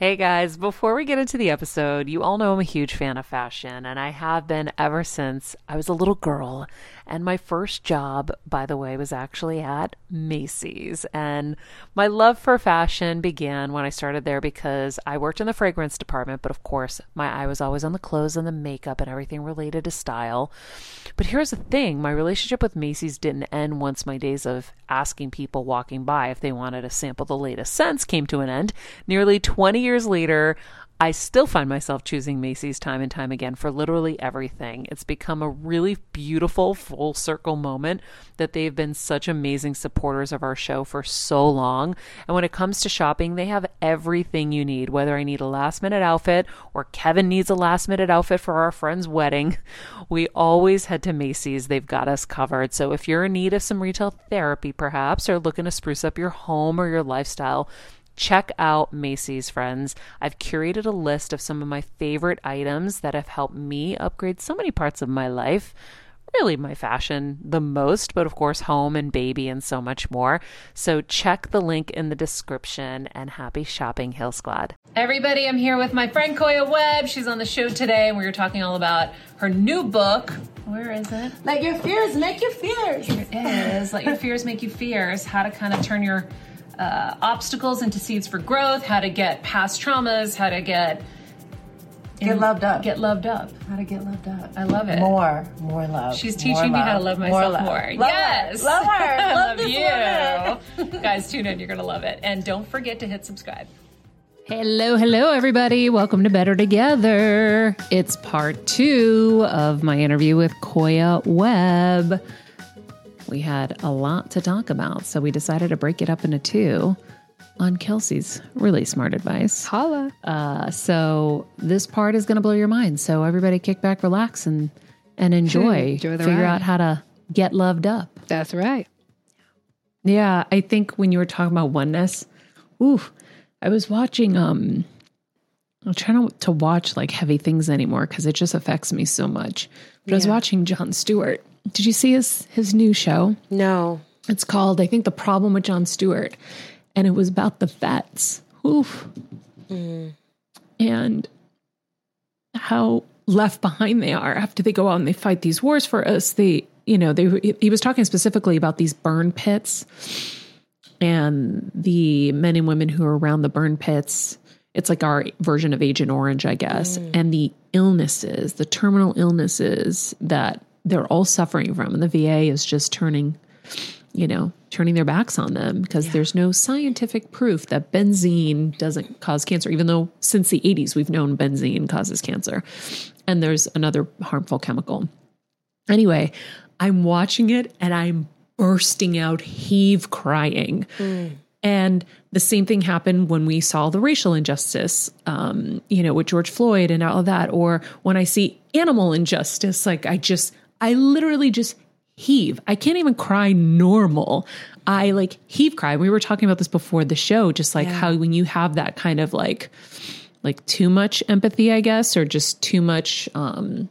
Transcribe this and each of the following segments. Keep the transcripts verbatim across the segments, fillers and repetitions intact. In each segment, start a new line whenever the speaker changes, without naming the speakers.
Hey guys, before we get into the episode, you all know I'm a huge fan of fashion, and I have been ever since I was a little girl. And my first job, by the way, was actually at Macy's. And my love for fashion began when I started there because I worked in the fragrance department, but of course, my eye was always on the clothes and the makeup and everything related to style. But here's the thing, my relationship with Macy's didn't end once my days of asking people walking by if they wanted to sample the latest scents came to an end. Nearly twenty years later, I still find myself choosing Macy's time and time again for literally everything. It's become a really beautiful full circle moment that they've been such amazing supporters of our show for so long. And when it comes to shopping, they have everything you need, whether I need a last minute outfit or Kevin needs a last minute outfit for our friend's wedding. We always head to Macy's. They've got us covered. So if you're in need of some retail therapy, perhaps, or looking to spruce up your home or your lifestyle, check out Macy's, friends. I've curated a list of some of my favorite items that have helped me upgrade so many parts of my life. Really my fashion the most, but of course home and baby and so much more. So check the link in the description and happy shopping, Hill Squad. Everybody, I'm here with my friend Koya Webb. She's on the show today and we were talking all about her new book. Where is it?
Let your fears make you fears.
Here it is. Let your fears make you fears. How to kind of turn your Uh, obstacles into seeds for growth, how to get past traumas, how to get
in, get loved up.
Get loved up.
How to get loved up.
I love it.
More, more love.
She's teaching me how to love myself more. more.
Love
yes.
Her. Love her.
I
love,
love you. Guys, tune in. You're going to love it. And don't forget to hit subscribe.
Hello, hello, everybody. Welcome to Better Together. It's part two of my interview with Koya Webb. We had a lot to talk about, so we decided to break it up into two on Kelsey's really smart advice.
Holla.
Uh, so this part is going to blow your mind. So everybody kick back, relax, and and enjoy.
enjoy the
Figure
ride.
out how to get loved up.
That's right.
Yeah, I think when you were talking about oneness, ooh, I was watching, um, I'm trying to, to watch like heavy things anymore because it just affects me so much. But yeah. I was watching Jon Stewart. Did you see his, his new show?
No.
It's called, I think, The Problem with Jon Stewart. And it was about the vets. Oof. Mm. And how left behind they are after they go out and they fight these wars for us. They, you know, they, he was talking specifically about these burn pits and the men and women who are around the burn pits. It's like our version of Agent Orange, I guess. Mm. And the illnesses, the terminal illnesses that they're all suffering from. And the V A is just turning, you know, turning their backs on them because yeah. there's no scientific proof that benzene doesn't cause cancer, even though since the eighties, we've known benzene causes cancer. And there's another harmful chemical. Anyway, I'm watching it and I'm bursting out, heave crying. Mm. And the same thing happened when we saw the racial injustice, um, you know, with George Floyd and all of that. Or when I see animal injustice, like I just, I literally just heave. I can't even cry normal. I like heave cry. We were talking about this before the show, just like yeah. how when you have that kind of like, like too much empathy, I guess, or just too much, um,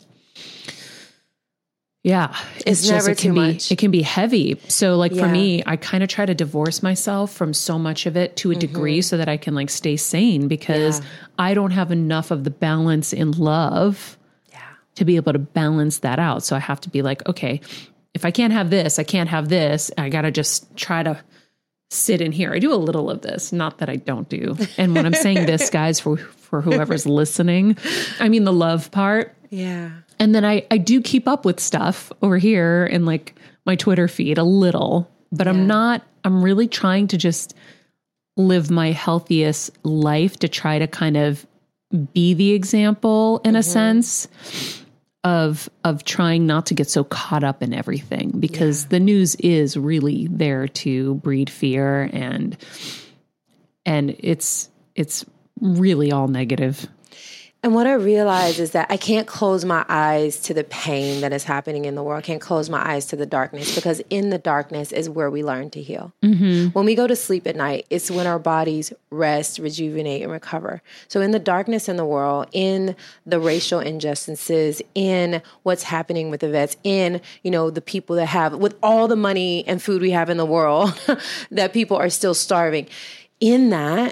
yeah,
it's, it's never
just, it
too
can be,
much.
It can be heavy. So like
yeah.
for me, I kind of try to divorce myself from so much of it to a mm-hmm. degree so that I can like stay sane because yeah. I don't have enough of the balance in love yeah. to be able to balance that out. So I have to be like, okay, if I can't have this, I can't have this. I got to just try to sit in here. I do a little of this, not that I don't do. And when I'm saying this, guys, for, for whoever's listening, I mean the love part.
Yeah.
And then I, I do keep up with stuff over here in like my Twitter feed a little, but yeah. I'm not, I'm really trying to just live my healthiest life to try to kind of be the example in mm-hmm. a sense of, of trying not to get so caught up in everything because yeah. the news is really there to breed fear and, and it's, it's really all negative.
And what I realize is that I can't close my eyes to the pain that is happening in the world. I can't close my eyes to the darkness because in the darkness is where we learn to heal. Mm-hmm. When we go to sleep at night, it's when our bodies rest, rejuvenate, and recover. So in the darkness in the world, in the racial injustices, in what's happening with the vets, in, you know, the people that have, with all the money and food we have in the world, that people are still starving. In that,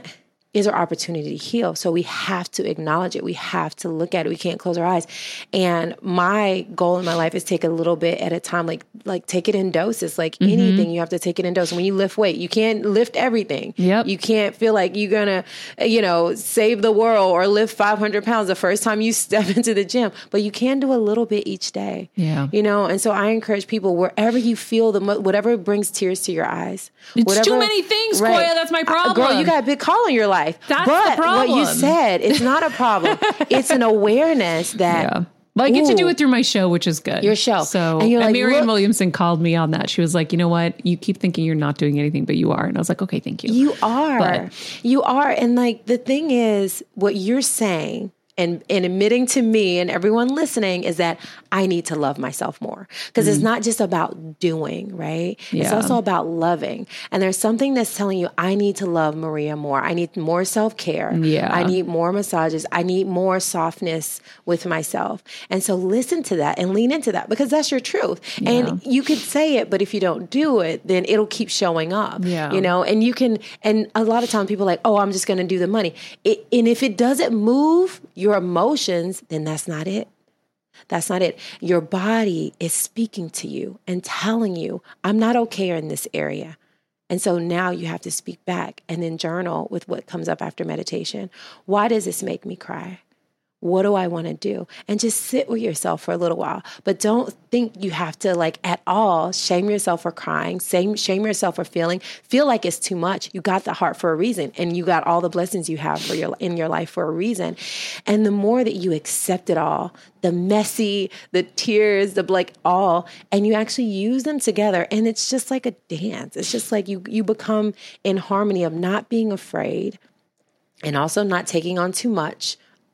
is our opportunity to heal. So we have to acknowledge it. We have to look at it. We can't close our eyes. And my goal in my life is take a little bit at a time, like like take it in doses. Like mm-hmm. anything, you have to take it in doses. When you lift weight, you can't lift everything.
Yep.
You can't feel like you're going to, you know, save the world or lift five hundred pounds the first time you step into the gym. But you can do a little bit each day.
Yeah.
You know, and so I encourage people, wherever you feel, the mo- whatever brings tears to your eyes.
It's
whatever,
too many things,
right.
Koya. That's my problem.
Girl, you got a big call in your life.
That's
but
the problem.
What you said, it's not a problem. It's an awareness that.
Yeah. Well, I get
ooh,
to do it through my show, which is good.
Your show.
So,
and, you're
and
like,
Marianne
look,
Williamson called me on that. She was like, you know what? You keep thinking you're not doing anything, but you are. And I was like, okay, thank you.
You are.
But,
you are. And like, the thing is, what you're saying and, and admitting to me and everyone listening is that I need to love myself more. Because mm. it's not just about doing, right?
Yeah.
It's also about loving. And there's something that's telling you, I need to love Maria more. I need more self-care.
Yeah.
I need more massages. I need more softness with myself. And so listen to that and lean into that, because that's your truth.
Yeah.
And you could say it, but if you don't do it, then it'll keep showing up.
Yeah.
You know, and you can, and a lot of times people are like, oh, I'm just going to do the money. It, and if it doesn't move your emotions, then that's not it. That's not it. Your body is speaking to you and telling you, I'm not okay in this area. And so now you have to speak back and then journal with what comes up after meditation. Why does this make me cry? What do I want to do? And just sit with yourself for a little while. But don't think you have to, like, at all shame yourself for crying, shame, shame yourself for feeling, feel like it's too much. You got the heart for a reason, and you got all the blessings you have for your in your life for a reason. And the more that you accept it all, the messy, the tears, the like all, and you actually use them together, and it's just like a dance. It's just like you you become in harmony of not being afraid and also not taking on too much.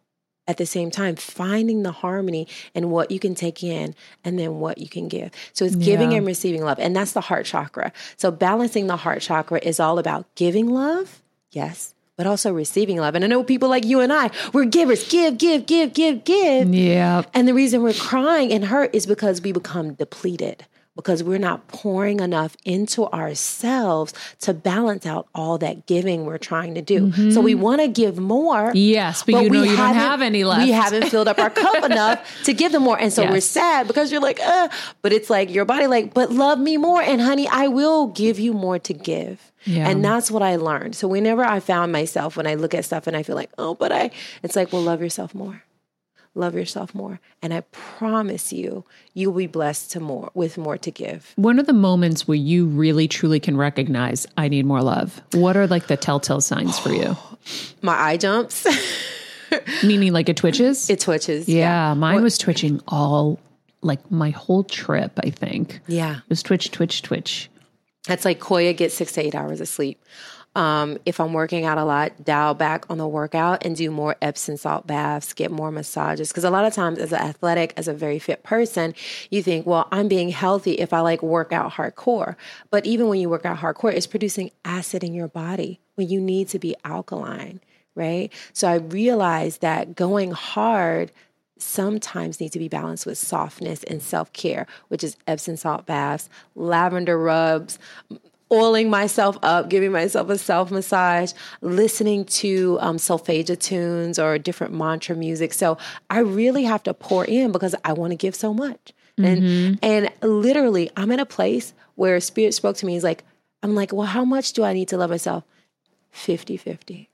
At the same time, finding the harmony in what you can take in and then what you can give. So it's giving
Yeah.
and receiving love. And that's the heart chakra. So balancing the heart chakra is all about giving love, yes, but also receiving love. And I know people like you and I, we're givers, give, give, give, give, give.
Yeah.
And the reason we're crying and hurt is because we become depleted, because we're not pouring enough into ourselves to balance out all that giving we're trying to do. Mm-hmm. So we want to give more.
Yes, but, but you know you don't have any left.
We haven't filled up our cup enough to give them more. And so
yes.
we're sad because you're like, uh, but it's like your body like, but love me more. And honey, I will give you more to give.
Yeah.
And that's what I learned. So whenever I found myself, when I look at stuff and I feel like, oh, but I, it's like, well, love yourself more. Love yourself more. And I promise you, you'll be blessed to more with more to give.
When are the moments where you really truly can recognize I need more love? What are like the telltale signs for you?
My eye jumps.
Meaning like it twitches?
It twitches.
Yeah.
yeah.
Mine
what?
was twitching all, like my whole trip, I think.
Yeah.
It was twitch, twitch, twitch.
That's like Koya gets six to eight hours of sleep. Um, if I'm working out a lot, dial back on the workout and do more Epsom salt baths, get more massages. Because a lot of times as an athletic, as a very fit person, you think, well, I'm being healthy if I like work out hardcore. But even when you work out hardcore, it's producing acid in your body when you need to be alkaline, right? So I realized that going hard sometimes need to be balanced with softness and self-care, which is Epsom salt baths, lavender rubs, oiling myself up, giving myself a self-massage, listening to um, solfeggio tunes or different mantra music. So I really have to pour in because I want to give so much. Mm-hmm. And and literally, I'm in a place where Spirit spoke to me. He's like, I'm like, well, how much do I need to love myself? fifty-fifty.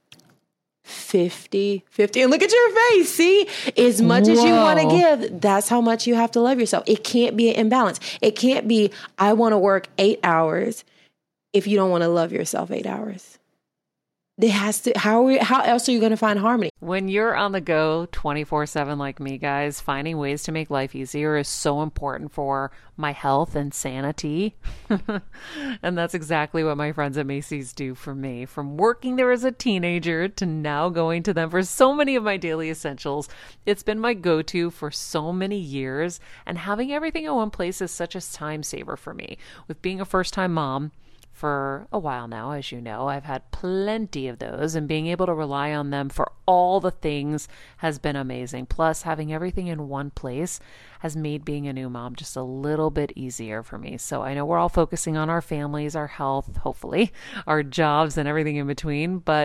fifty-fifty. And look at your face. See, as much Whoa. as you want to give, that's how much you have to love yourself. It can't be an imbalance. It can't be, I want to work eight hours if you don't want to love yourself eight hours. It has to, how, are, how else are you going to find harmony?
When you're on the go twenty-four seven like me, guys, finding ways to make life easier is so important for my health and sanity. And that's exactly what my friends at Macy's do for me. From working there as a teenager to now going to them for so many of my daily essentials, it's been my go-to for so many years. And having everything in one place is such a time saver for me. With being a first-time mom, for a while now, as you know, I've had plenty of those, and being able to rely on them for all the things has been amazing. Plus, having everything in one place has made being a new mom just a little bit easier for me. So I know we're all focusing on our families, our health, hopefully, our jobs and everything in between, but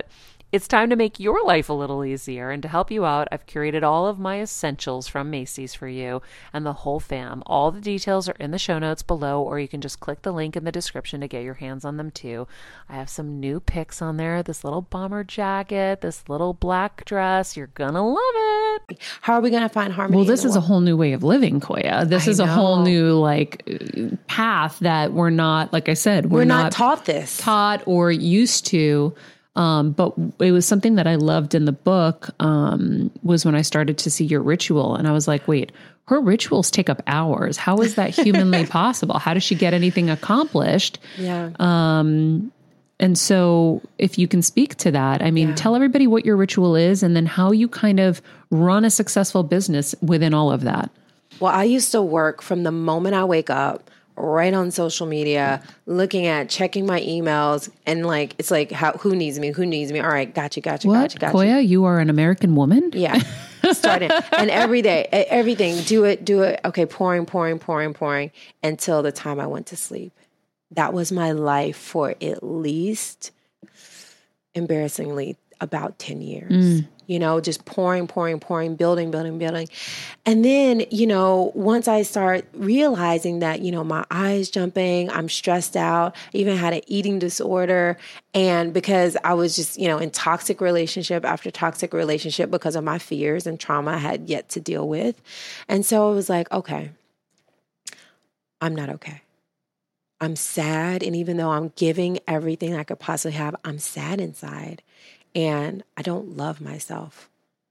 It's time to make your life a little easier, and to help you out, I've curated all of my essentials from Macy's for you and the whole fam. All the details are in the show notes below, or you can just click the link in the description to get your hands on them too. I have some new picks on there, this little bomber jacket, this little black dress. You're gonna love it.
How are we gonna find harmony?
Well, this is a whole new way of living, Koya. This
I
is a
know.
whole new like path that we're not, like I said, we're,
We're not
not
taught this.
taught or used to. Um, but it was something that I loved in the book, um, was when I started to see your ritual. And I was like, wait, her rituals take up hours. How is that humanly possible? How does she get anything accomplished?
Yeah.
Um, and so if you can speak to that, I mean,
Yeah.
tell everybody what your ritual is and then how you kind of run a successful business within all of that.
Well, I used to work from the moment I wake up, right on social media, looking at, checking my emails, and like, it's like, how, who needs me? Who needs me? All right, gotcha, gotcha,
What,
gotcha, gotcha.
Koya, you are an American woman?
Yeah. Started. And every day, e- everything, do it, do it. Okay, pouring, pouring, pouring, pouring until the time I went to sleep. That was my life for at least, embarrassingly, about ten years. Mm. You know, just pouring, pouring, pouring, building, building, building. And then, you know, once I start realizing that, you know, my eyes jumping, I'm stressed out, I even had an eating disorder. And because I was just, you know, in toxic relationship after toxic relationship because of my fears and trauma I had yet to deal with. And so I was like, okay, I'm not okay. I'm sad. And even though I'm giving everything I could possibly have, I'm sad inside. And I don't love myself.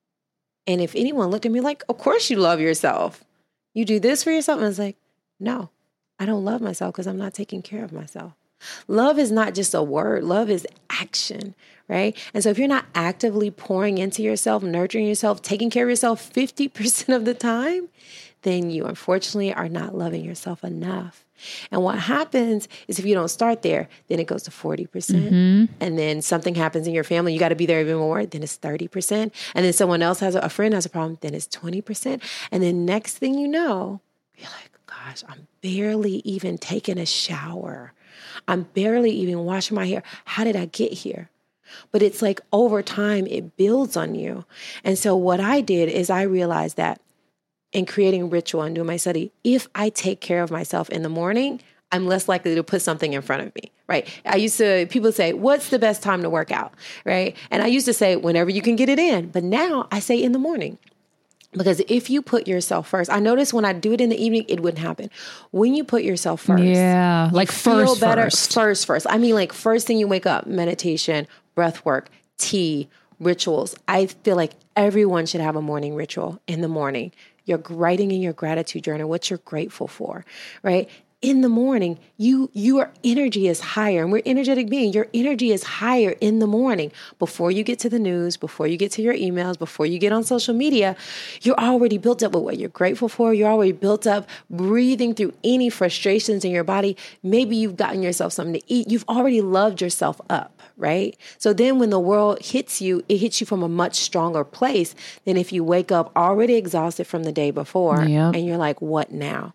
And if anyone looked at me like, of course you love yourself. You do this for yourself. And I was like, no, I don't love myself because I'm not taking care of myself. Love is not just a word. Love is action, right? And so if you're not actively pouring into yourself, nurturing yourself, taking care of yourself fifty percent of the time, then you unfortunately are not loving yourself enough. And what happens is if you don't start there, then it goes to forty percent. Mm-hmm. And then something happens in your family, you got to be there even more, then it's thirty percent. And then someone else has a, a friend has a problem, then it's twenty percent. And then next thing you know, you're like, gosh, I'm barely even taking a shower. I'm barely even washing my hair. How did I get here? But it's like over time, it builds on you. And so what I did is I realized that in creating ritual and doing my study, if I take care of myself in the morning, I'm less likely to put something in front of me, right? I used to, people say, what's the best time to work out, right? And I used to say, whenever you can get it in. But now I say in the morning. Because if you put yourself first, I noticed when I do it in the evening, it wouldn't happen. When you put yourself first,
yeah, like
feel
first,
better,
first,
first, first. I mean, like first thing you wake up, meditation, breath work, tea, rituals. I feel like everyone should have a morning ritual in the morning. You're writing in your gratitude journal what you're grateful for, right? In the morning, you your energy is higher, and we're energetic beings. Your energy is higher in the morning before you get to the news, before you get to your emails, before you get on social media. You're already built up with what you're grateful for. You're already built up breathing through any frustrations in your body. Maybe you've gotten yourself something to eat. You've already loved yourself up, right? So then when the world hits you, it hits you from a much stronger place than if you wake up already exhausted from the day before. Yep. And you're like, what now?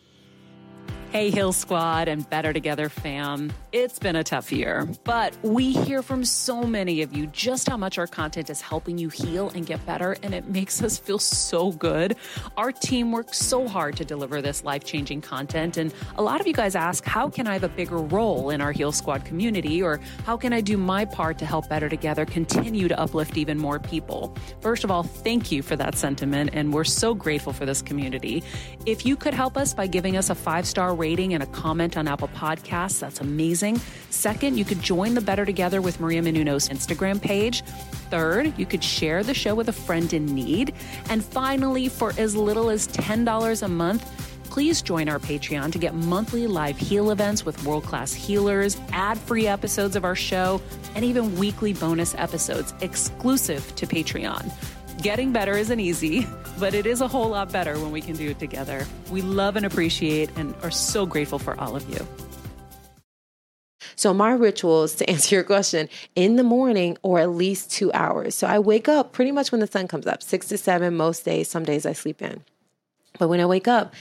Hey, Heal Squad and Better Together fam. It's been a tough year, but we hear from so many of you just how much our content is helping you heal and get better, and it makes us feel so good. Our team works so hard to deliver this life-changing content, and a lot of you guys ask, how can I have a bigger role in our Heal Squad community, or how can I do my part to help Better Together continue to uplift even more people? First of all, thank you for that sentiment, and we're so grateful for this community. If you could help us by giving us a five-star rating and a comment on Apple Podcasts, that's amazing. Second, you could join the Better Together with Maria Menounos Instagram page. Third, you could share the show with a friend in need. And finally, for as little as ten dollars a month, please join our Patreon to get monthly live heal events with world-class healers, ad-free episodes of our show, and even weekly bonus episodes exclusive to Patreon. Getting better isn't easy, but it is a whole lot better when we can do it together. We love and appreciate and are so grateful for all of you.
So my rituals, to answer your question, in the morning or at least two hours. So I wake up pretty much when the sun comes up, six to seven most days. Some days I sleep in. But when I wake up,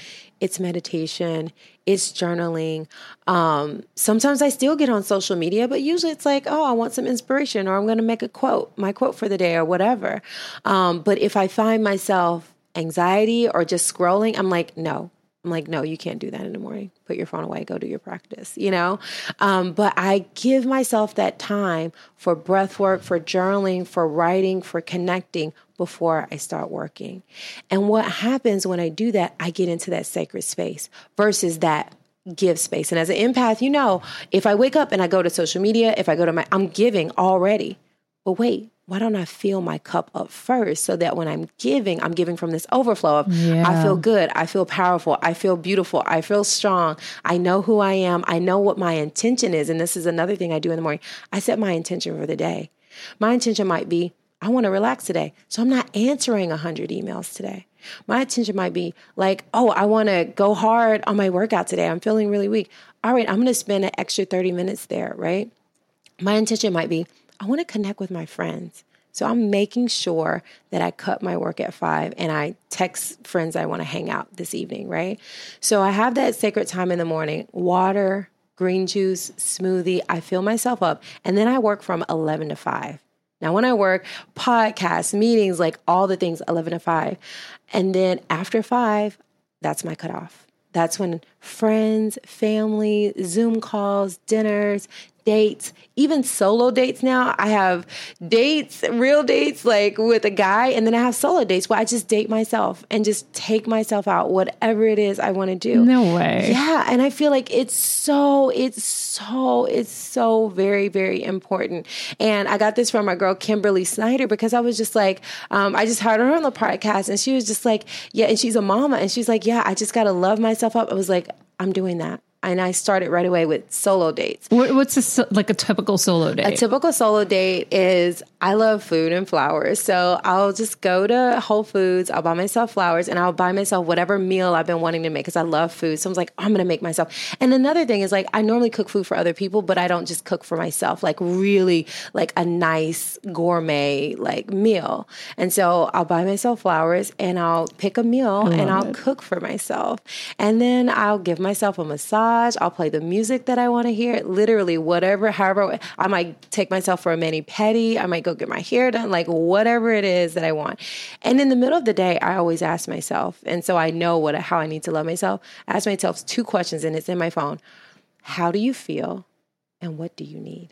it's meditation, it's journaling. Um, sometimes I still get on social media, but usually it's like, oh, I want some inspiration, or I'm going to make a quote, my quote for the day or whatever. Um, but if I find myself anxiety or just scrolling, I'm like, no. I'm like, no, you can't do that in the morning. Put your phone away, go do your practice, you know? Um, but I give myself that time for breath work, for journaling, for writing, for connecting before I start working. And what happens when I do that, I get into that sacred space versus that give space. And as an empath, you know, if I wake up and I go to social media, if I go to my, I'm giving already. But wait, why don't I fill my cup up first so that when I'm giving, I'm giving from this overflow of,
yeah.
I feel good, I feel powerful, I feel beautiful, I feel strong, I know who I am, I know what my intention is. And this is another thing I do in the morning. I set my intention for the day. My intention might be, I want to relax today, so I'm not answering one hundred emails today. My intention might be like, oh, I want to go hard on my workout today. I'm feeling really weak. All right, I'm going to spend an extra thirty minutes there, right? My intention might be, I want to connect with my friends. So I'm making sure that I cut my work at five and I text friends I want to hang out this evening, right? So I have that sacred time in the morning, water, green juice, smoothie. I fill myself up, and then I work from eleven to five. Now, when I work, podcasts, meetings, like all the things, eleven to five. And then after five, that's my cutoff. That's when friends, family, Zoom calls, dinners, dates, even solo dates now. I have dates, real dates, like with a guy, and then I have solo dates where I just date myself and just take myself out, whatever it is I want to do.
No way.
Yeah, and I feel like it's so, it's so, it's so very, very important. And I got this from my girl, Kimberly Snyder, because I was just like, um, I just heard her on the podcast, and she was just like, yeah, and she's a mama, and she's like, yeah, I just got to love myself up. I was like, I'm doing that. And I started right away with solo dates.
What, what's a, so- like a typical solo date?
A typical solo date is, I love food and flowers. So I'll just go to Whole Foods. I'll buy myself flowers, and I'll buy myself whatever meal I've been wanting to make because I love food. So I was like, oh, I'm going to make myself. And another thing is, like, I normally cook food for other people, but I don't just cook for myself, like really like a nice gourmet like meal. And so I'll buy myself flowers, and I'll pick a meal, and I'll it. cook for myself. And then I'll give myself a massage. I'll play the music that I want to hear, literally whatever, however, I might take myself for a mani-pedi. I might go get my hair done, like whatever it is that I want. And in the middle of the day, I always ask myself, and so I know what how I need to love myself, I ask myself two questions, and it's in my phone. How do you feel? And what do you need?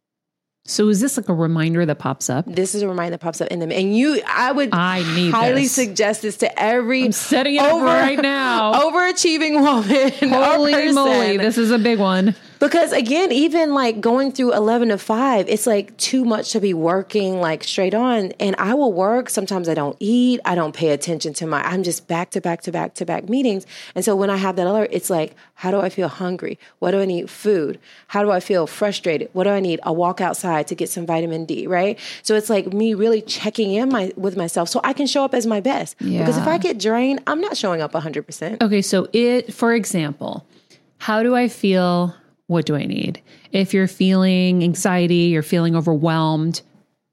So is this like a reminder that pops up?
This is a reminder that pops up in them. And you, I would
I need
highly
this.
suggest this to every
I'm setting it
over,
up right now.
overachieving woman.
Holy moly, this is a big one.
Because again, even like going through eleven to five, it's like too much to be working like straight on. And I will work. Sometimes I don't eat. I don't pay attention to my, I'm just back to back to back to back meetings. And so when I have that alert, it's like, how do I feel hungry? What do I need? Food. How do I feel frustrated? What do I need? A walk outside to get some vitamin D, right? So it's like me really checking in my with myself so I can show up as my best.
Yeah.
Because if I get drained, I'm not showing up one hundred percent.
Okay, so it, for example, how do I feel? What do I need? If you're feeling anxiety, you're feeling overwhelmed,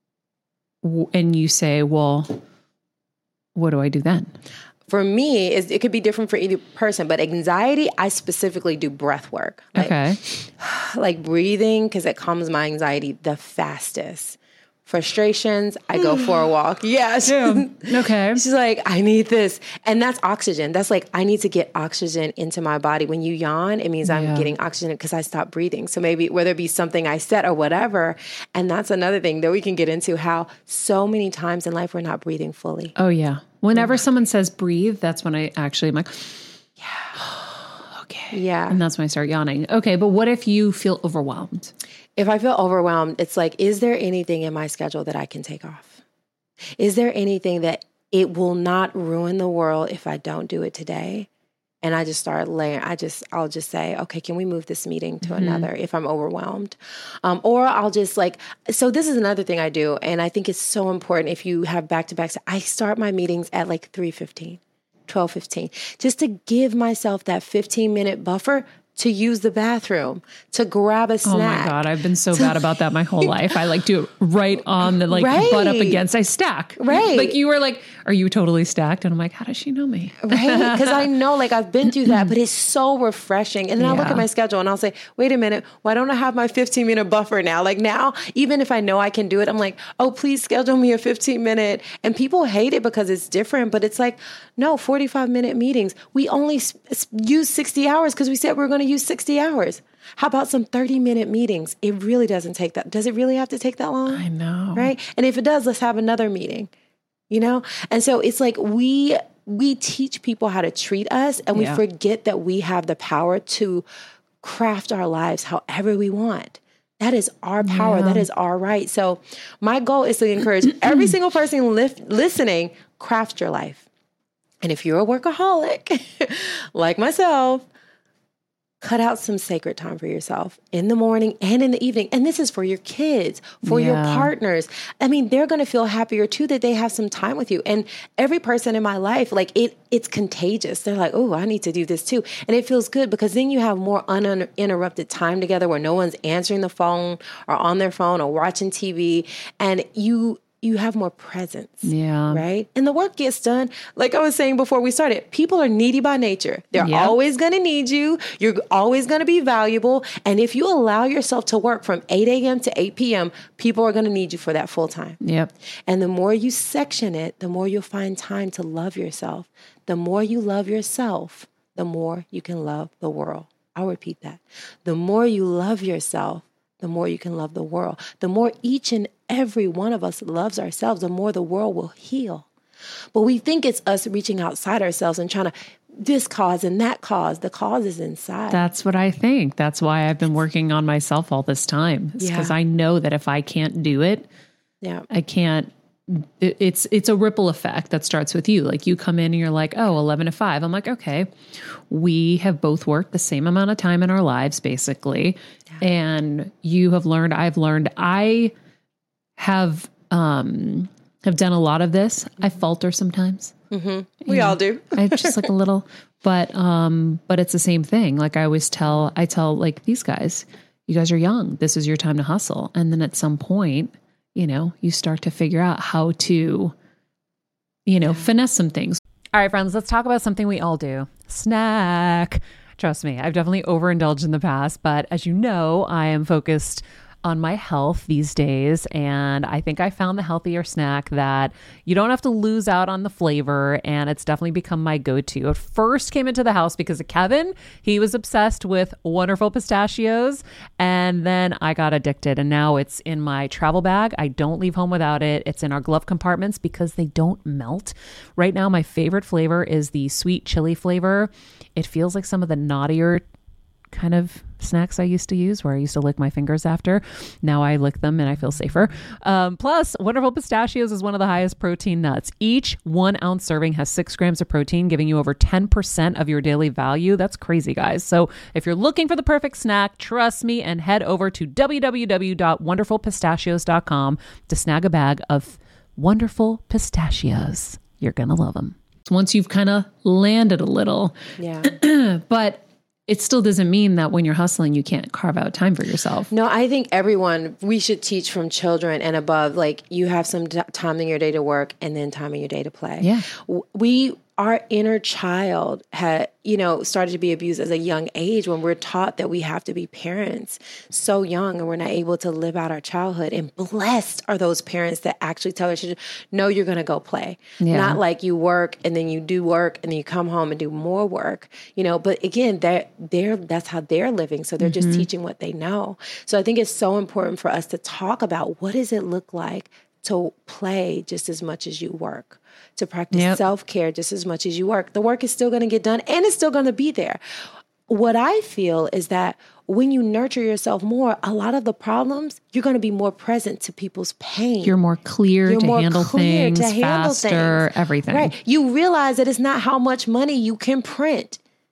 and you say, well, what do I do then?
For me, it could be different for either person, but anxiety, I specifically do breath work. Like,
okay.
Like breathing, because it calms my anxiety the fastest. Frustrations, I go for a walk. Yes.
Yeah. Okay.
She's like, I need this. And that's oxygen. That's like, I need to get oxygen into my body. When you yawn, it means I'm
yeah.
getting oxygen because I stopped breathing. So maybe whether it be something I said or whatever. And that's another thing that we can get into, how so many times in life we're not breathing fully.
Oh, yeah. Whenever yeah. someone says breathe, that's when I actually am like,
yeah.
okay.
Yeah.
And that's when I start yawning. Okay. But what if you feel overwhelmed?
If I feel overwhelmed, it's like, is there anything in my schedule that I can take off? Is there anything that it will not ruin the world if I don't do it today? And I just start laying, I just, I'll just say, okay, can we move this meeting to mm-hmm. another if I'm overwhelmed? Um, or I'll just like, so this is another thing I do. And I think it's so important if you have back-to-backs. I start my meetings at like three fifteen, twelve fifteen, just to give myself that fifteen minute buffer to use the bathroom, to grab a snack.
Oh my God, I've been so bad about that my whole life. I like do it right on the like right. butt up against. I stack.
Right.
Like you were like, are you totally stacked? And I'm like, how does she know me?
Right. Because I know like I've been through that, but it's so refreshing. And then yeah. I'll look at my schedule and I'll say, wait a minute, why don't I have my fifteen minute buffer now? Like now, even if I know I can do it, I'm like, oh, please schedule me a fifteen minute. And people hate it because it's different, but it's like, no, forty-five minute meetings. We only sp- use sixty hours because we said we we're going to use sixty hours. How about some thirty minute meetings? It really doesn't take that. Does it really have to take that long?
I know.
Right. And if it does, let's have another meeting, you know? And so it's like we, we teach people how to treat us and yeah. we forget that we have the power to craft our lives however we want. That is our power. Yeah. That is our right. So my goal is to encourage every single person lift, listening, craft your life. And if you're a workaholic like myself, cut out some sacred time for yourself in the morning and in the evening. And this is for your kids, for yeah. your partners. I mean, they're going to feel happier too that they have some time with you. And every person in my life, like it, it's contagious. They're like, oh, I need to do this too. And it feels good because then you have more uninterrupted time together where no one's answering the phone or on their phone or watching T V. And you you have more presence.
Yeah.
Right? And the work gets done. Like I was saying before we started, people are needy by nature. They're yep. always going to need you. You're always going to be valuable. And if you allow yourself to work from eight a.m. to eight p.m., people are going to need you for that full time.
Yep.
And the more you section it, the more you'll find time to love yourself. The more you love yourself, the more you can love the world. I'll repeat that. The more you love yourself, the more you can love the world. The more each and every one of us loves ourselves, the more the world will heal. But we think it's us reaching outside ourselves and trying to this cause and that cause. The cause is inside.
That's what I think. That's why I've been working on myself all this time. It's because yeah. I know that if I can't do it,
yeah,
I can't. It's it's a ripple effect that starts with you. Like you come in and you're like, oh, eleven to five. I'm like, okay, we have both worked the same amount of time in our lives, basically. Yeah. And you have learned, I've learned, I have um, have done a lot of this. Mm-hmm. I falter sometimes.
Mm-hmm. We know, all do.
I just like a little, but um, but it's the same thing. Like I always tell, I tell like these guys, you guys are young. This is your time to hustle. And then at some point, you know, you start to figure out how to, you know, finesse some things. All right, friends, let's talk about something we all do. Snack. Trust me, I've definitely overindulged in the past, but as you know, I am focused on my health these days. And I think I found the healthier snack that you don't have to lose out on the flavor. And it's definitely become my go-to. It first came into the house because of Kevin. He was obsessed with Wonderful Pistachios. And then I got addicted. And now it's in my travel bag. I don't leave home without it. It's in our glove compartments because they don't melt. Right now, my favorite flavor is the sweet chili flavor. It feels like some of the naughtier kind of snacks I used to use where I used to lick my fingers after. Now I lick them and I feel safer. Um, plus, Wonderful Pistachios is one of the highest protein nuts. Each one ounce serving has six grams of protein, giving you over ten percent of your daily value. That's crazy, guys. So if you're looking for the perfect snack, trust me and head over to w w w dot wonderful pistachios dot com to snag a bag of Wonderful Pistachios. You're going to love them. Once you've kind of landed a little.
Yeah.
But it still doesn't mean that when you're hustling, you can't carve out time for yourself.
No, I think everyone, we should teach from children and above, like you have some t- time in your day to work and then time in your day to play.
Yeah.
We, our inner child had, you know, started to be abused at a young age when we're taught that we have to be parents so young and we're not able to live out our childhood. And blessed are those parents that actually tell their children, no, you're going to go play. Yeah. Not like you work and then you do work and then you come home and do more work, you know, but again, they're, they're, that's how they're living. So they're mm-hmm. just teaching what they know. So I think it's so important for us to talk about what does it look like to play just as much as you work, to practice yep. self-care just as much as you work. The work is still going to get done and it's still going to be there. What I feel is that when you nurture yourself more, a lot of the problems, you're going to be more present to people's pain.
You're more clear you're to more handle clear things, to handle faster, things. Everything.
Right. You realize that it's not how much money you can print.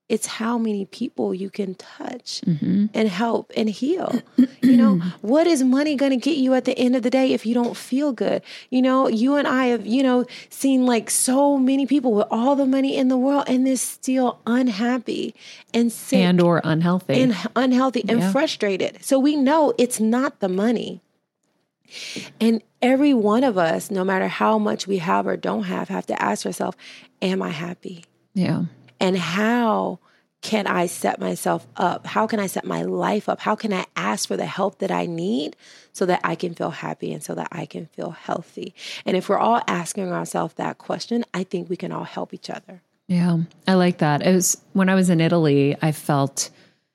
It's how many people you can touch mm-hmm. and help and heal. You know, what is money going to get you at the end of the day if you don't feel good? You know, you and I have, you know, seen like so many people with all the money in the world and they're still unhappy and sick.
And or unhealthy.
And unhealthy and
yeah.
frustrated. So we know it's not the money. And every one of us, no matter how much we have or don't have, have to ask ourselves, am I happy?
Yeah.
And how can I set myself up? How can I set my life up? How can I ask for the help that I need so that I can feel happy and so that I can feel healthy? And if we're all asking ourselves that question, I think we can all help each other.
Yeah, I like that. It was when I was in Italy, I felt,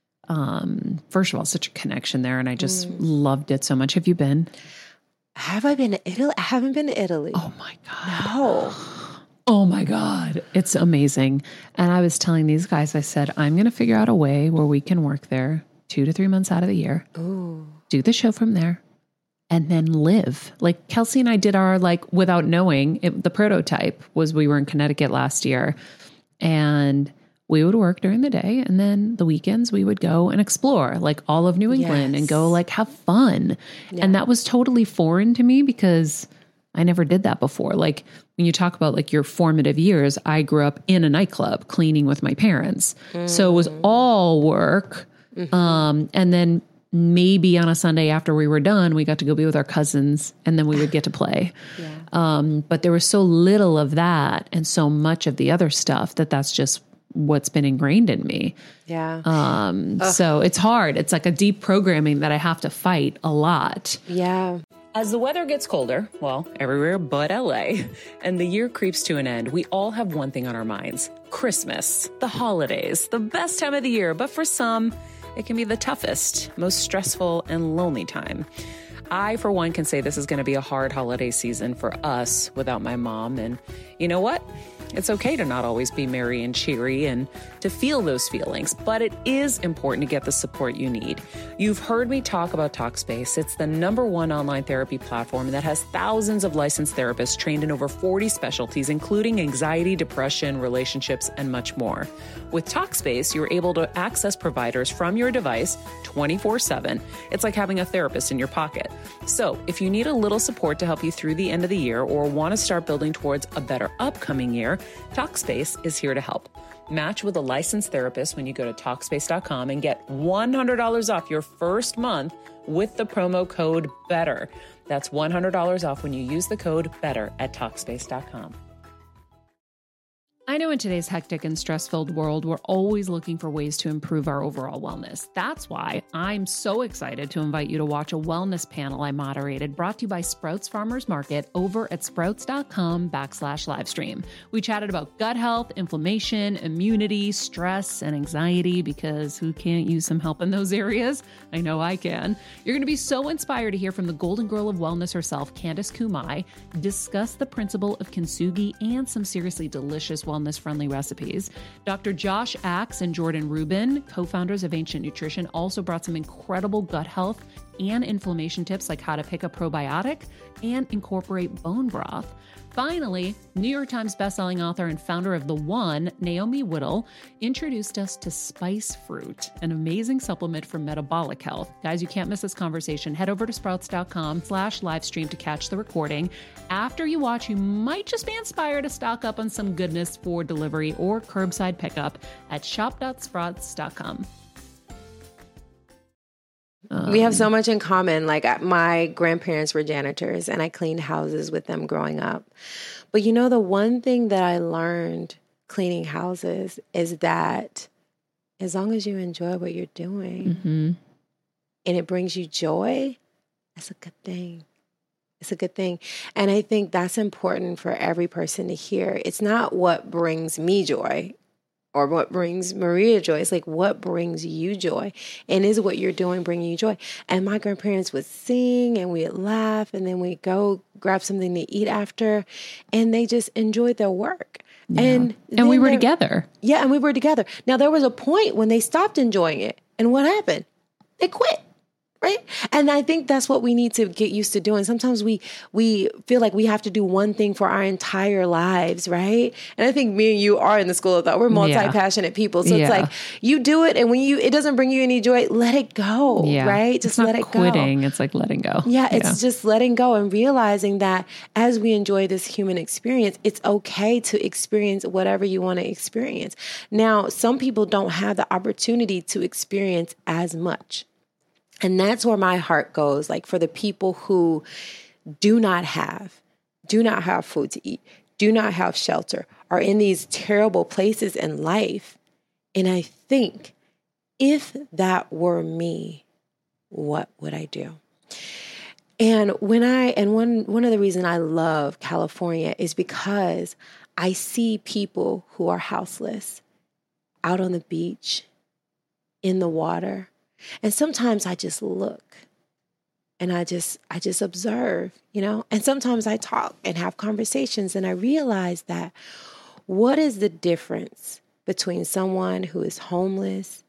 um, first of all, such a connection there. And I just mm. loved it so much. Have you been?
Have I been to Italy? I haven't been to Italy.
Oh my God.
No.
Oh my God. It's amazing. And I was telling these guys, I said, I'm going to figure out a way where we can work there two to three months out of the year,
Ooh.
do the show from there, and then live. Like Kelsey and I did our, like, without knowing, it, the prototype was we were in Connecticut last year and we would work during the day. And then the weekends we would go and explore like all of New England yes. and go like have fun. Yeah. And that was totally foreign to me because I never did that before. Like when you talk about like your formative years, I grew up in a nightclub cleaning with my parents. Mm-hmm. So it was all work. Mm-hmm. Um, and then maybe on a Sunday after we were done, we got to go be with our cousins and then we would get to play. Yeah. Um, but there was so little of that and so much of the other stuff that that's just what's been ingrained in me.
Yeah.
Um, so it's hard. It's like a deep programming that I have to fight a lot.
Yeah.
As the weather gets colder, well, everywhere but L A, and the year creeps to an end, we all have one thing on our minds: Christmas, the holidays, the best time of the year. But for some, it can be the toughest, most stressful, and lonely time. I, for one, can say this is going to be a hard holiday season for us without my mom. And you know what? It's okay to not always be merry and cheery and to feel those feelings, but it is important to get the support you need. You've heard me talk about Talkspace. It's the number one online therapy platform that has thousands of licensed therapists trained in over forty specialties, including anxiety, depression, relationships, and much more. With Talkspace, you're able to access providers from your device twenty-four seven. It's like having a therapist in your pocket. So if you need a little support to help you through the end of the year or want to start building towards a better upcoming year, Talkspace is here to help. Match with a licensed therapist when you go to Talkspace dot com and get one hundred dollars off your first month with the promo code BETTER. That's one hundred dollars off when you use the code BETTER at Talkspace dot com.
I know in today's hectic and stress-filled world, we're always looking for ways to improve our overall wellness. That's why I'm so excited to invite you to watch a wellness panel I moderated brought to you by Sprouts Farmers Market over at sprouts.com backslash livestream. We chatted about gut health, inflammation, immunity, stress, and anxiety because who can't use some help in those areas? I know I can. You're going to be so inspired to hear from the golden girl of wellness herself, Candace Kumai, discuss the principle of kintsugi and some seriously delicious wellness-friendly recipes. Doctor Josh Axe and Jordan Rubin, co-founders of Ancient Nutrition, also brought some incredible gut health and inflammation tips like how to pick a probiotic and incorporate bone broth. Finally, New York Times bestselling author and founder of The One, Naomi Whittle, introduced us to Spice Fruit, an amazing supplement for metabolic health. Guys, you can't miss this conversation. Head over to sprouts.com slash livestream to catch the recording. After you watch, you might just be inspired to stock up on some goodness for delivery or curbside pickup at shop dot sprouts dot com.
Um, we have so much in common. Like my grandparents were janitors and I cleaned houses with them growing up. But you know, the one thing that I learned cleaning houses is that as long as you enjoy what you're doing mm-hmm. and it brings you joy, that's a good thing. It's a good thing. And I think that's important for every person to hear. It's not what brings me joy or what brings Maria joy. It's like, what brings you joy? And is what you're doing bringing you joy? And my grandparents would sing and we'd laugh and then we'd go grab something to eat after. And they just enjoyed their work.
Yeah.
And
and we were together.
Yeah, and we were together. Now, there was a point when they stopped enjoying it. And what happened? They quit. Right. And I think that's what we need to get used to doing. Sometimes we we feel like we have to do one thing for our entire lives, right? And I think me and you are in the school of thought. We're multi-passionate yeah. people. So yeah. it's like you do it, and when you it doesn't bring you any joy, let it go. Yeah. Right? Just
it's not
let it
quitting.
go.
It's like letting go.
Yeah, it's yeah. just letting go and realizing that as we enjoy this human experience, it's okay to experience whatever you want to experience. Now, some people don't have the opportunity to experience as much. And that's where my heart goes, like for the people who do not have, do not have food to eat, do not have shelter, are in these terrible places in life. And I think, if that were me, what would I do? And when I, and one, one of the reasons I love California is because I see people who are houseless out on the beach, in the water. And sometimes I just look and I just, I just observe, you know, and sometimes I talk and have conversations, and I realize that what is the difference between someone who is homeless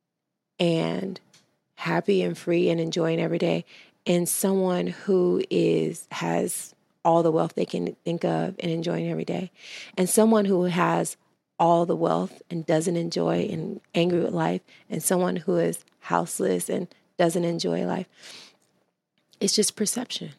and happy and free and enjoying every day and someone who is, has all the wealth they can think of and enjoying every day, and someone who has all the wealth and doesn't enjoy and angry with life, and someone who is houseless and doesn't enjoy life? It's just perception.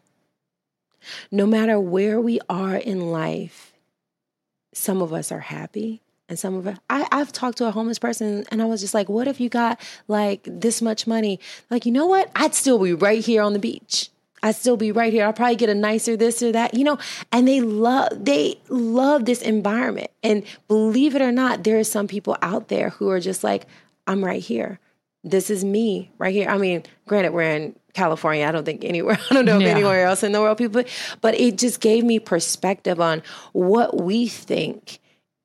No matter where we are in life, some of us are happy and some of us, I, I've talked to a homeless person and I was just like, what if you got like this much money? Like, you know what? I'd still be right here on the beach. I'd still be right here. I'll probably get a nicer this or that, you know, and they love, they love this environment. And believe it or not, there are some people out there who are just like, I'm right here. This is me right here. I mean, granted, we're in California. I don't think anywhere, I don't know if yeah. anywhere else in the world people, but it just gave me perspective on what we think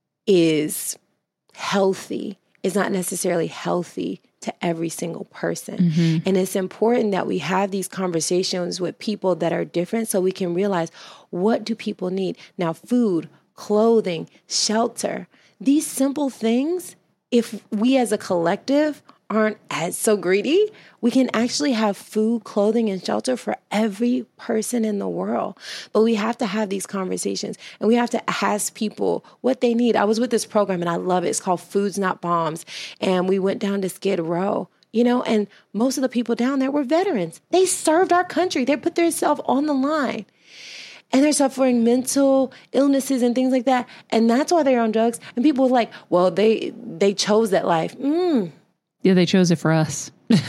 is healthy is not necessarily healthy to every single person. Mm-hmm. And it's important that we have these conversations with people that are different so we can realize, what do people need? Now, food, clothing, shelter, these simple things, if we as a collective aren't as so greedy, we can actually have food, clothing, and shelter for every person in the world. But we have to have these conversations, and we have to ask people what they need. I was with this program and I love it. It's called Foods Not Bombs. And we went down to Skid Row, you know, and most of the people down there were veterans. They served our country. They put themselves on the line. And they're suffering mental illnesses and things like that. And that's why they're on drugs. And people are like, well, they they chose that life. Mm.
Yeah, they chose it for us.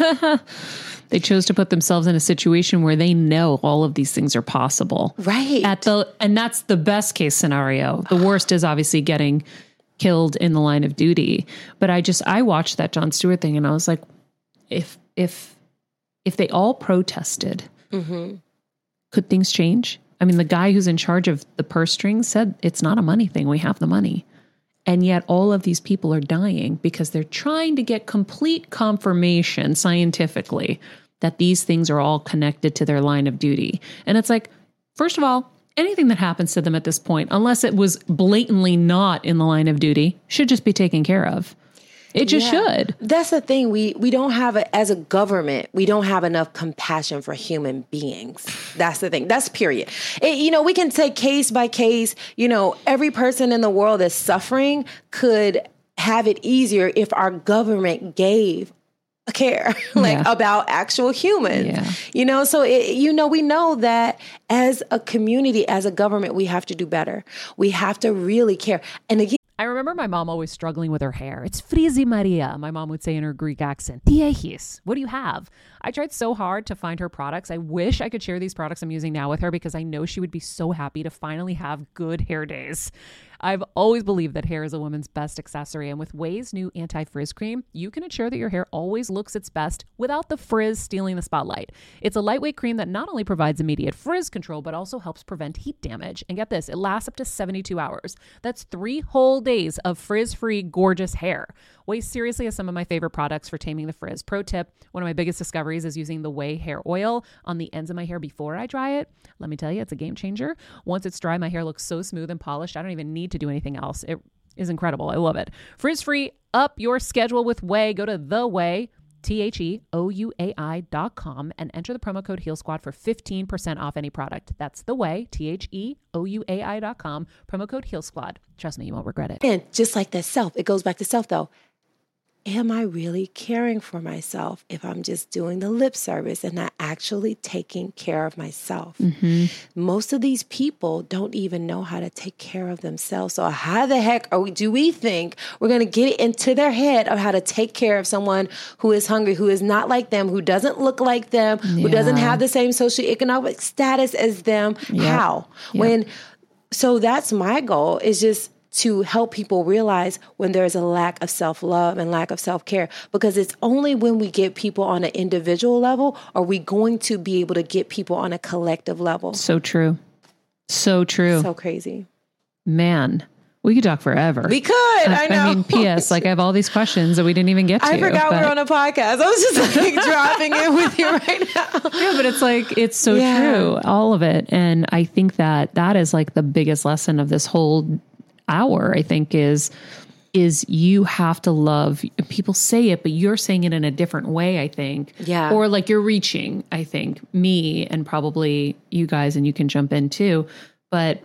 They chose to put themselves in a situation where they know all of these things are possible.
Right.
At the and that's the best case scenario. The worst is obviously getting killed in the line of duty. But I just I watched that Jon Stewart thing and I was like, if if if they all protested, mm-hmm. could things change? I mean, the guy who's in charge of the purse strings said it's not a money thing. We have the money. And yet all of these people are dying because they're trying to get complete confirmation scientifically that these things are all connected to their line of duty. And it's like, first of all, anything that happens to them at this point, unless it was blatantly not in the line of duty, should just be taken care of. It just yeah. should.
That's the thing. We we don't have, a, as a government, we don't have enough compassion for human beings. That's the thing. That's period. It, you know, we can take case by case. You know, every person in the world that's suffering could have it easier if our government gave a care like yeah. about actual humans. Yeah. You know, so, it, you know, we know that as a community, as a government, we have to do better. We have to really care. And again,
I remember my mom always struggling with her hair. It's frizzy Maria, my mom would say in her Greek accent. Diehis, what do you have? I tried so hard to find her products. I wish I could share these products I'm using now with her because I know she would be so happy to finally have good hair days. I've always believed that hair is a woman's best accessory, and with Ouai's new anti-frizz cream, you can ensure that your hair always looks its best without the frizz stealing the spotlight. It's a lightweight cream that not only provides immediate frizz control, but also helps prevent heat damage. And get this, it lasts up to seventy-two hours. That's three whole days of frizz-free, gorgeous hair. Ouai seriously has some of my favorite products for taming the frizz. Pro tip, one of my biggest discoveries is using the Ouai hair oil on the ends of my hair before I dry it. Let me tell you, it's a game changer. Once it's dry, my hair looks so smooth and polished, I don't even need to do anything else. It is incredible. I love it. Frizz-free, up your schedule with Ouai. Go to The Ouai, T H E O U A I dot com, and enter the promo code Heal Squad for fifteen percent off any product. That's The Way, T H E O U A I dot com, promo code Heal Squad. Trust me, you won't regret it.
And just like that self, it goes back to self though. Am I really caring for myself if I'm just doing the lip service and not actually taking care of myself? Mm-hmm. Most of these people don't even know how to take care of themselves. So how the heck are we, do we think we're going to get into their head of how to take care of someone who is hungry, who is not like them, who doesn't look like them, yeah. who doesn't have the same socioeconomic status as them? Yep. How? Yep. When, so that's my goal, is just to help people realize when there's a lack of self-love and lack of self-care, because it's only when we get people on an individual level are we going to be able to get people on a collective level.
So true. So true.
So crazy.
Man, we could talk forever.
We could. I, I know.
I mean, P S like I have all these questions that we didn't even get to.
I forgot but... we were on a podcast. I was just like dropping it with you right now.
Yeah, but it's like, it's so yeah. true. All of it. And I think that that is like the biggest lesson of this whole hour, I think, is is you have to love. People say it, but you're saying it in a different way, I think.
Yeah.
Or like you're reaching, I think, me and probably you guys, and you can jump in too. But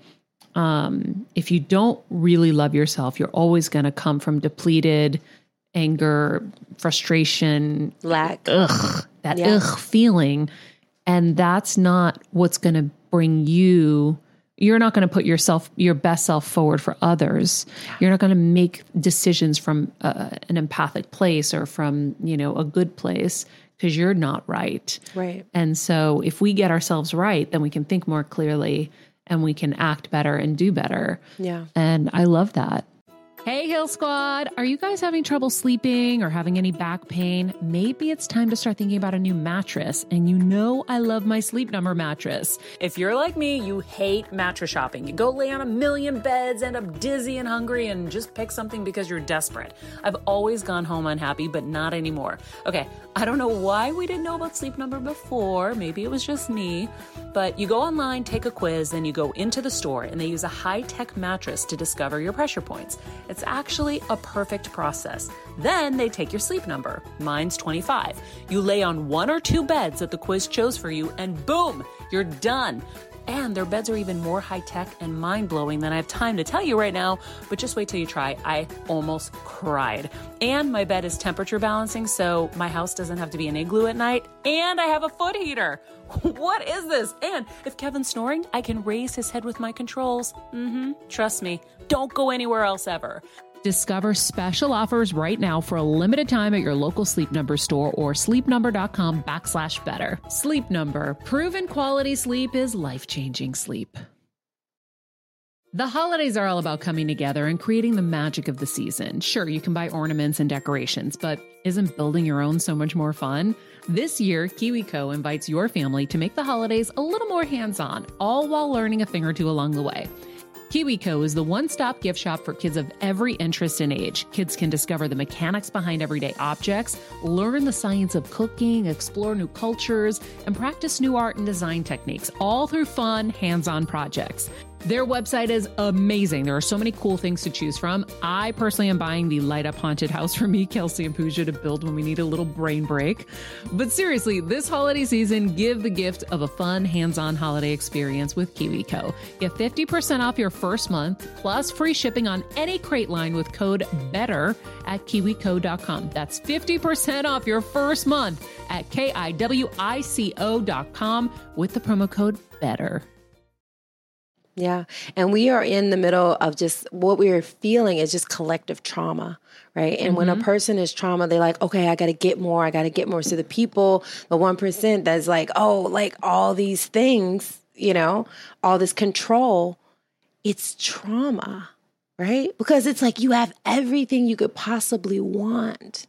um, if you don't really love yourself, you're always going to come from depleted anger, frustration,
lack,
ugh, that yeah. ugh feeling. And that's not what's going to bring you. You're not going to put yourself, your best self forward for others. You're not going to make decisions from uh, an empathic place or from, you know, a good place, because you're not right.
Right.
And so if we get ourselves right, then we can think more clearly and we can act better and do better.
Yeah.
And I love that. Hey, Heal Squad. Are you guys having trouble sleeping or having any back pain? Maybe it's time to start thinking about a new mattress. And you know I love my Sleep Number mattress.
If you're like me, you hate mattress shopping. You go lay on a million beds, end up dizzy and hungry, and just pick something because you're desperate. I've always gone home unhappy, but not anymore. Okay, I don't know why we didn't know about Sleep Number before. Maybe it was just me. But you go online, take a quiz, then you go into the store, and they use a high-tech mattress to discover your pressure points. It's actually a perfect process. Then they take your sleep number. Mine's twenty-five. You lay on one or two beds that the quiz chose for you, and boom, you're done. And their beds are even more high-tech and mind-blowing than I have time to tell you right now, but just wait till you try. I almost cried. And my bed is temperature balancing, so my house doesn't have to be an igloo at night, and I have a foot heater. What is this? And if Kevin's snoring, I can raise his head with my controls. Mm-hmm. Trust me, don't go anywhere else ever.
Discover special offers right now for a limited time at your local Sleep Number store or sleepnumber.com backslash better. Sleep Number. Proven quality sleep is life-changing sleep. The holidays are all about coming together and creating the magic of the season. Sure, you can buy ornaments and decorations, but isn't building your own so much more fun? This year, KiwiCo invites your family to make the holidays a little more hands-on, all while learning a thing or two along the way. KiwiCo is the one-stop gift shop for kids of every interest and age. Kids can discover the mechanics behind everyday objects, learn the science of cooking, explore new cultures, and practice new art and design techniques, all through fun, hands-on projects. Their website is amazing. There are so many cool things to choose from. I personally am buying the light up haunted house for me, Kelsey, and Pooja to build when we need a little brain break. But seriously, this holiday season, give the gift of a fun, hands-on holiday experience with KiwiCo. Get fifty percent off your first month, plus free shipping on any crate line with code BETTER at kiwico dot com. That's fifty percent off your first month at K I W I C O dot com with the promo code BETTER.
Yeah. And we are in the middle of just what we're feeling is just collective trauma, right? And mm-hmm. when a person is trauma, they're like, okay, I got to get more. I got to get more. So the people, the one percent that's like, oh, like all these things, you know, all this control, it's trauma, right? Because it's like you have everything you could possibly want.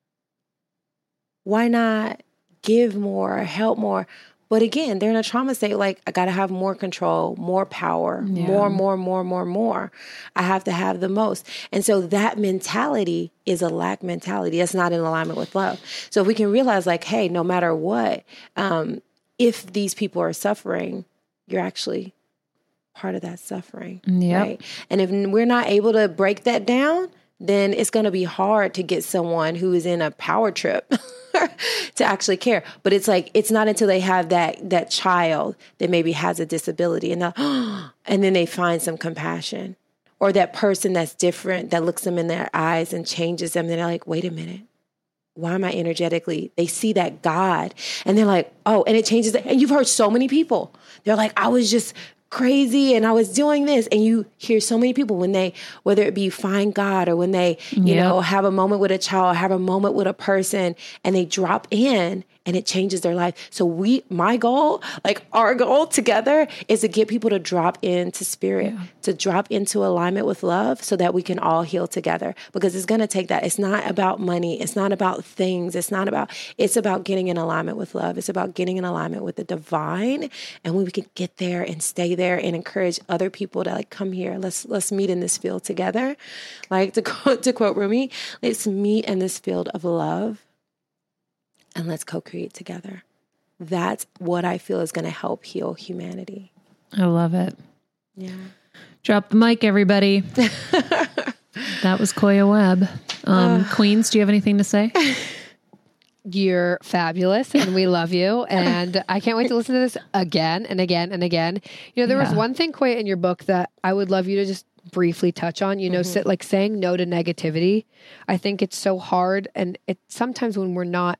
Why not give more, help more? But again, they're in a trauma state, like, I got to have more control, more power, yeah. more, more, more, more, more. I have to have the most. And so that mentality is a lack mentality. That's not in alignment with love. So if we can realize, like, hey, no matter what, um, if these people are suffering, you're actually part of that suffering.
Yep.
Right? And if we're not able to break that down, then it's going to be hard to get someone who is in a power trip to actually care. But it's like, it's not until they have that that child that maybe has a disability and, and then they find some compassion, or that person that's different that looks them in their eyes and changes them. Then they're like, wait a minute. Why am I energetically? They see that God and they're like, oh, and it changes. And you've heard so many people. They're like, I was just crazy and I was doing this. And you hear so many people when they, whether it be find God or when they, you yep. know, have a moment with a child, have a moment with a person and they drop in and it changes their life. So we, my goal, like our goal together is to get people to drop into spirit, yeah. to drop into alignment with love so that we can all heal together, because it's going to take that. It's not about money. It's not about things. It's not about, it's about getting in alignment with love. It's about getting in alignment with the divine. And when we can get there and stay there and encourage other people to like, come here, let's, let's meet in this field together. Like to quote, to quote Rumi, let's meet in this field of love. And let's co-create together. That's what I feel is going to help heal humanity.
I love it.
Yeah.
Drop the mic, everybody. That was Koya Webb. Um, uh, Queens, do you have anything to say?
You're fabulous and we love you. And I can't wait to listen to this again and again and again. You know, there yeah. was one thing, Koya, in your book that I would love you to just briefly touch on, you know, mm-hmm. sit, like saying no to negativity. I think it's so hard. And it sometimes when we're not,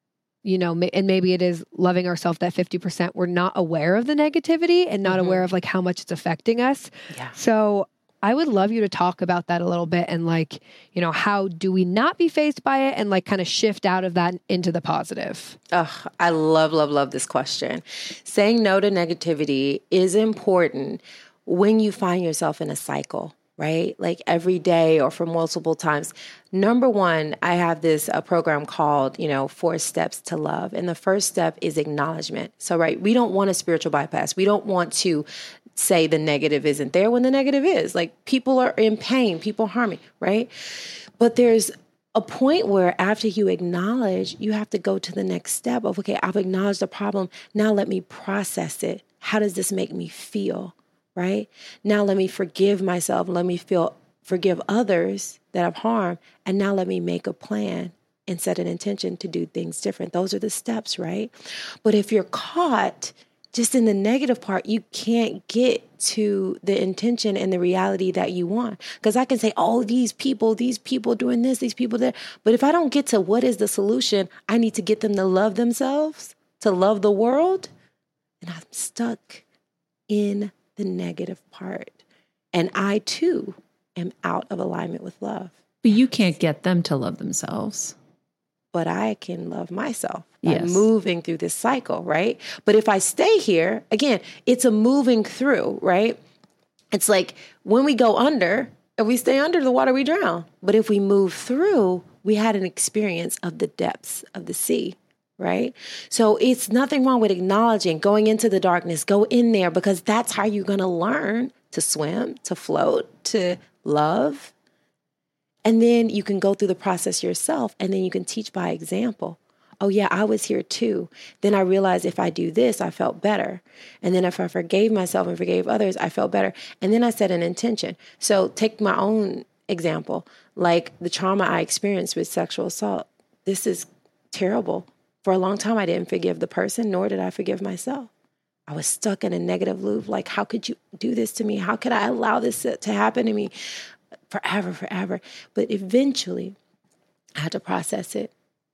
you know, and maybe it is loving ourselves that fifty percent, we're not aware of the negativity and not mm-hmm. aware of like how much it's affecting us.
Yeah.
So I would love you to talk about that a little bit and like, you know, how do we not be faced by it and like kind of shift out of that into the positive?
Oh, I love, love, love this question. Saying no to negativity is important when you find yourself in a cycle, right? Like every day or for multiple times. Number one, I have this a program called, you know, Four Steps to Love. And the first step is acknowledgement. So, right, we don't want a spiritual bypass. We don't want to say the negative isn't there when the negative is. Like people are in pain, people harming, right? But there's a point where after you acknowledge, you have to go to the next step of, okay, I've acknowledged the problem. Now let me process it. How does this make me feel? Right? Now let me forgive myself. Let me feel, forgive others that I've harmed. And now let me make a plan and set an intention to do things different. Those are the steps, right? But if you're caught just in the negative part, you can't get to the intention and the reality that you want. Because I can say, oh, these people, these people doing this, these people that, but if I don't get to what is the solution, I need to get them to love themselves, to love the world. And I'm stuck in the negative part. And I too am out of alignment with love.
But you can't get them to love themselves.
But I can love myself by
yes.
moving through this cycle, right? But if I stay here, again, it's a moving through, right? It's like when we go under, if we stay under the water, we drown. But if we move through, we had an experience of the depths of the sea. Right? So it's nothing wrong with acknowledging, going into the darkness, go in there, because that's how you're going to learn to swim, to float, to love. And then you can go through the process yourself, and then you can teach by example. Oh yeah, I was here too. Then I realized if I do this, I felt better. And then if I forgave myself and forgave others, I felt better. And then I set an intention. So take my own example, like the trauma I experienced with sexual assault. This is terrible. For a long time, I didn't forgive the person, nor did I forgive myself. I was stuck in a negative loop. Like, how could you do this to me? How could I allow this to happen to me? Forever, forever. But eventually, I had to process it.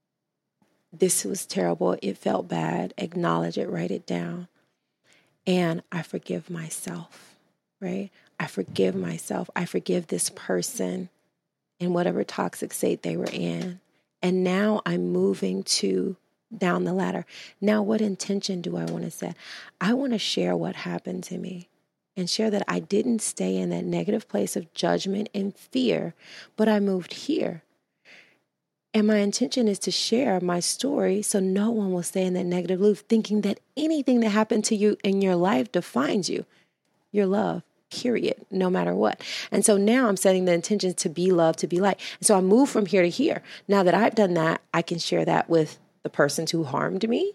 This was terrible. It felt bad. Acknowledge it, write it down. And I forgive myself, right? I forgive myself. I forgive this person in whatever toxic state they were in. And now I'm moving to down the ladder. Now, what intention do I want to set? I want to share what happened to me and share that I didn't stay in that negative place of judgment and fear, but I moved here. And my intention is to share my story so no one will stay in that negative loop thinking that anything that happened to you in your life defines you, your love, period, no matter what. And so now I'm setting the intention to be loved, to be light. And so I move from here to here. Now that I've done that, I can share that with the persons who harmed me.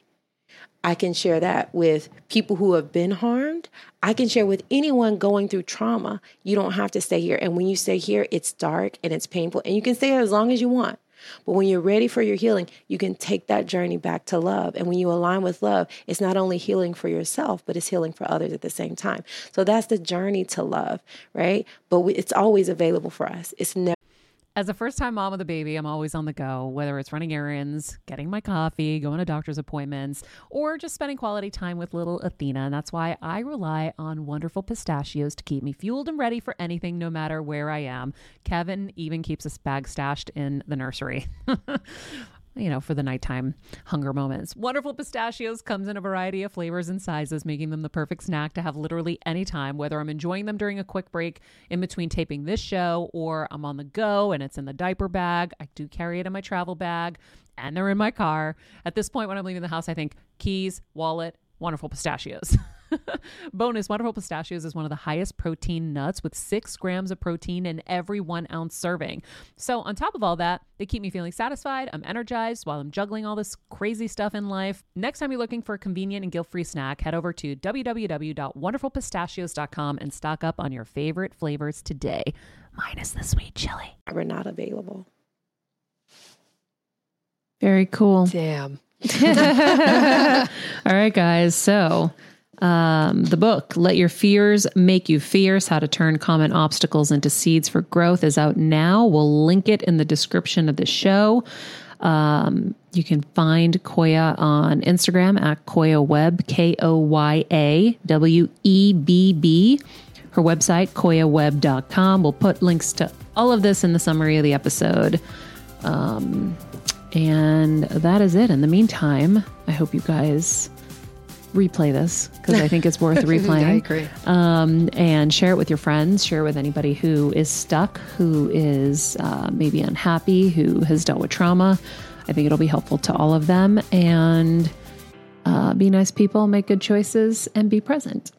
I can share that with people who have been harmed. I can share with anyone going through trauma. You don't have to stay here. And when you stay here, it's dark and it's painful, and you can stay here as long as you want. But when you're ready for your healing, you can take that journey back to love. And when you align with love, it's not only healing for yourself, but it's healing for others at the same time. So that's the journey to love, right? But we, it's always available for us. It's never.
As a first-time mom with a baby, I'm always on the go, whether it's running errands, getting my coffee, going to doctor's appointments, or just spending quality time with little Athena. And that's why I rely on Wonderful Pistachios to keep me fueled and ready for anything, no matter where I am. Kevin even keeps a bag stashed in the nursery. You know, for the nighttime hunger moments. Wonderful Pistachios comes in a variety of flavors and sizes, making them the perfect snack to have literally any time, whether I'm enjoying them during a quick break in between taping this show, or I'm on the go and it's in the diaper bag. I do carry it in my travel bag, and they're in my car. At this point, when I'm leaving the house, I think keys, wallet, Wonderful Pistachios. Bonus, Wonderful Pistachios is one of the highest protein nuts with six grams of protein in every one ounce serving. So on top of all that, they keep me feeling satisfied. I'm energized while I'm juggling all this crazy stuff in life. Next time you're looking for a convenient and guilt-free snack, head over to w w w dot wonderful pistachios dot com and stock up on your favorite flavors today, minus the sweet chili.
We're not available.
Very cool.
Damn.
All right, guys. So um, the book, Let Your Fears Make You Fierce, How to Turn Common Obstacles into Seeds for Growth, is out now. We'll link it in the description of the show. Um, you can find Koya on Instagram at Koya Webb, K O Y A W E B B. Her website, koya webb dot com. We'll put links to all of this in the summary of the episode. Um, and that is it. In the meantime, I hope you guys replay this, because I think it's worth replaying.
I agree.
Um, and share it with your friends. Share it with anybody who is stuck, who is uh, maybe unhappy, who has dealt with trauma. I think it'll be helpful to all of them. And uh, be nice people, make good choices, and be present.